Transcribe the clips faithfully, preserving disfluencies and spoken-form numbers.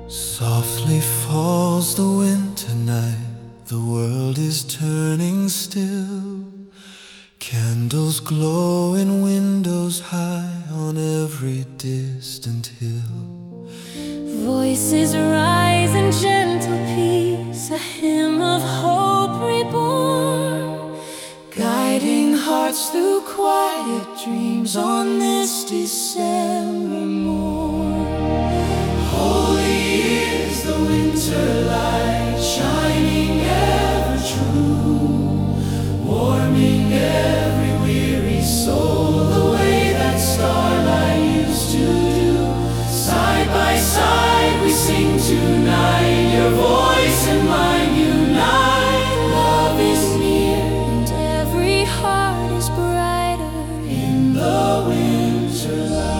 Softly falls the winter night, the world is turning still. Candles glow in windows high on every distant hill. Voices rise in gentle peace, a hymn of hope reborn, guiding hearts through quiet dreams on this December morn. Holy is the winter light, shining ever true, warming every weary soul the way that starlight used to do. Side by side we sing tonight, your voice and mine unite. Love is near and every heart is brighter in the winter light.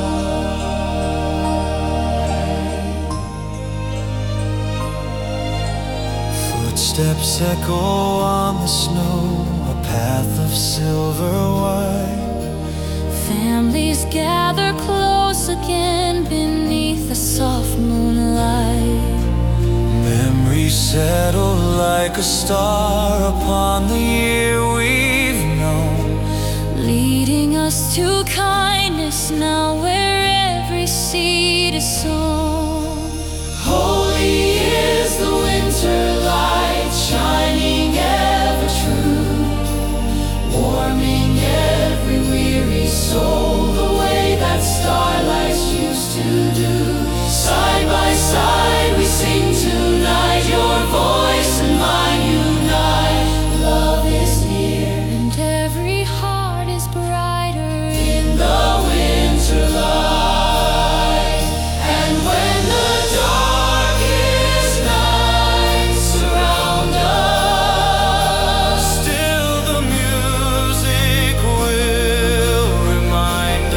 Footsteps echo on the snow, a path of silver white. Families gather close again beneath the soft moonlight. Memories settle like a star upon the year we've known, leading us to kindness now where every seed is sown. Holy is the winter light, shining ever true, warming every weary soul the way that starlight used to do. Side by side we sing tonight, your voice and mine unite. Love is near And every heart is brighter in the winter light. And when the darkest nights surround us, still the music will remind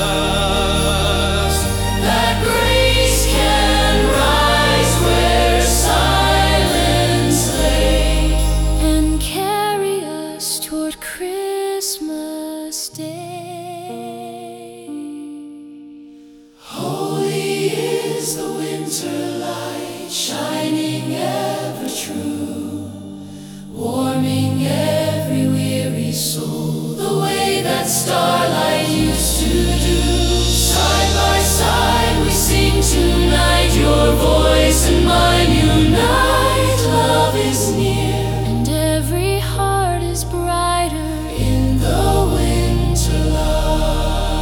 us that grace can rise where silence lay, and carry us toward Christmas Day. Holy is the winter light, shining ever true, warming every weary soul the way that starlight used to do. Side by side we sing tonight, your voice and mine unite. Love is near And every heart is brighter in the winter light.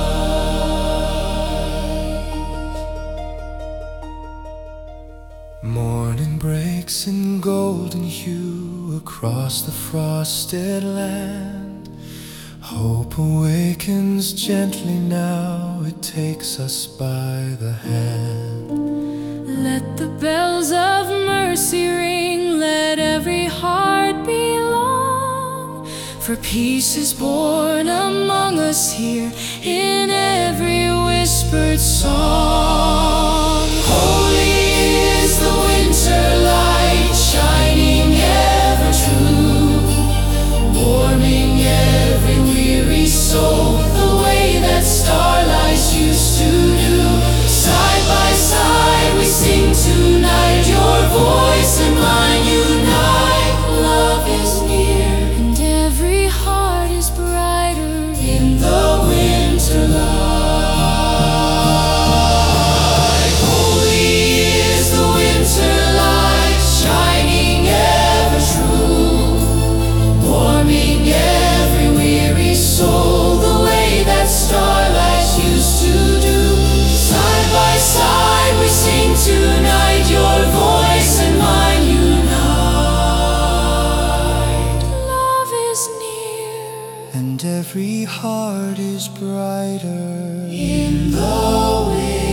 Morning breaks in golden hue across the frosted land. Hope awakens gently now, it takes us by the hand. Let the bells of mercy ring, let every heart belong, for peace is born among us here in every whispered song. Holy is the winter light, shining ever true, warming every weary soul the way that starlight used to do. Side by side we sing tonight, your voice and mine unite. Love is near And every heart is brighter in the winter light. Holy is the winter light, shining ever true, warming every weary soul the way that starlight used to do. Side by side we sing tonight, your voice and mine unite. Love is near And every heart is brighter in the wind.